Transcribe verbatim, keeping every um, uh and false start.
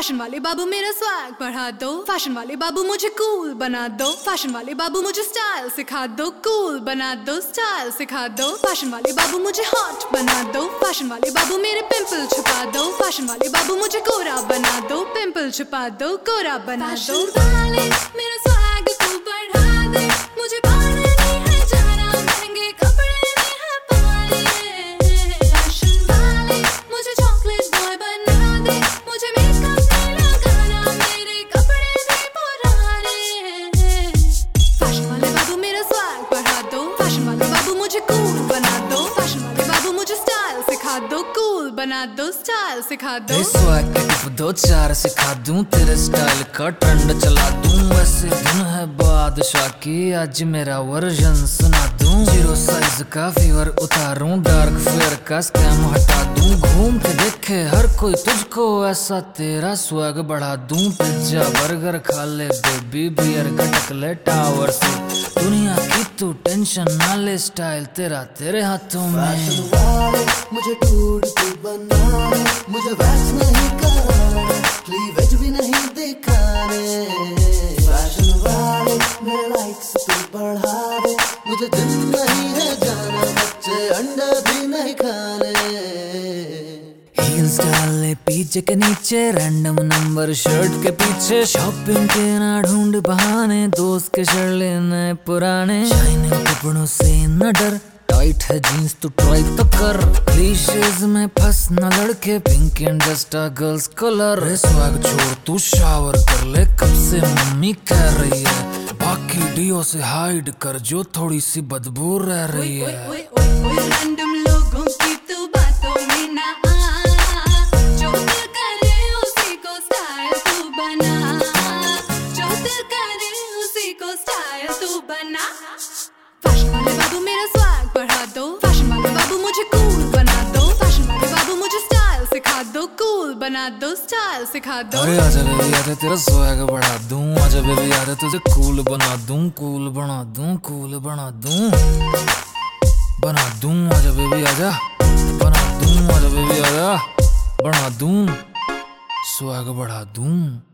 Fashion वाले बाबू मेरा swag बढ़ा दो, फैशन वाले बाबू मुझे कूल बना दो, फैशन वाले बाबू मुझे स्टाइल सिखा दो, कूल बना दो, स्टाइल सिखा दो, फैशन वाले बाबू मुझे हॉट बना दो, फैशन वाले बाबू मेरे पिंपल छुपा दो, फैशन वाले बाबू मुझे कोरा बना दो, पिंपल छुपा दो, कोरा बना दो। मेरा स्वैग तू बढ़ा दे, मुझे पाने नहीं है जाना, महंगे कपड़े नहीं है पाने, फैशन वाले मुझे चॉकलेट बॉय बना दे, मुझे मेकअप नहीं लगाना, मेरे कपड़े भी पुराने, फैशन वाले बाबू मेरा स्वैग बढ़ा दो, फैशन वाले बाबू मुझे कूल बना दो, फैशन वाले बाबू मुझे स्टाइल सिखा दो, कूल बना दो, स्टाइल सिखा दो। स्वैग के टिप दो चार सिखा दूं, तेरे स्टाइल का ट्रेंड चला दूं, वैसे दिन है बादशाह की, आज मेरा वर्जन सुना दूं, जीरो साइज का फीवर उतारूं, डार्क फेयर का स्कैम हटा दूं, घूम के देखे हर कोई तुझको, ऐसा तेरा स्वैग बढ़ा दूं, पिज्जा बर्गर खा ले बेबी, बियर गटक ले टावर से, दुनिया की तू टेंशन ना ले, स्टाइल तेरा तेरे हाथों में। मुझे टूट तू बनाने, मुझे वैक्स नहीं कराने, क्लीवेज भी नहीं दिखाने, फैशन वाले मेरे लाइक्स तू बढ़ा दे, मुझे दिन नहीं है जाना, बच्चे अंडे भी नहीं खाने। हील्स डाले पीछे के नीचे, रैंडम नंबर शर्ट के पीछे, शॉपिंग के ना ढूंढ बहाने, दोस्त के शर्ट लेने पुराने, शाइनिंग कपड़ों से न डर, टाइट है जीन्स तू ट्राई तो कर, क्लीशेज में फंस न लड़के, pink and just a girls colour, swag छोड़ तू शावर कर ले, कब से मम्मी कह रही है, बाकी डियो से हाइड कर जो थोड़ी सी बदबू रह रही है। ओए ओए ओए रैंडम लोगों की तू बातों में ना आ, जो दिल करे उसी को स्टाइल तू बना, जो दिल करे उसी को स्टाइल तू बना, फैशन वाले बाबू मेरा स्वैग बढ़ा दो, फैशन वाले बाबू मुझे कूल बना दो, फैशन वाले बाबू मुझे स्टाइल सिखा दो, कूल बना दो, स्टाइल सिखा दो। अरे आजा बेबी आजा तेरा स्वैग बढ़ा दूं, आजा बेबी आजा तुझे कूल बना दूं, कूल बना दूं, कूल बना दूं, बना दूं, आजा बेबी आजा, बना दूं, आजा बेबी आजा, बना दूं, स्वैग बढ़ा दूं।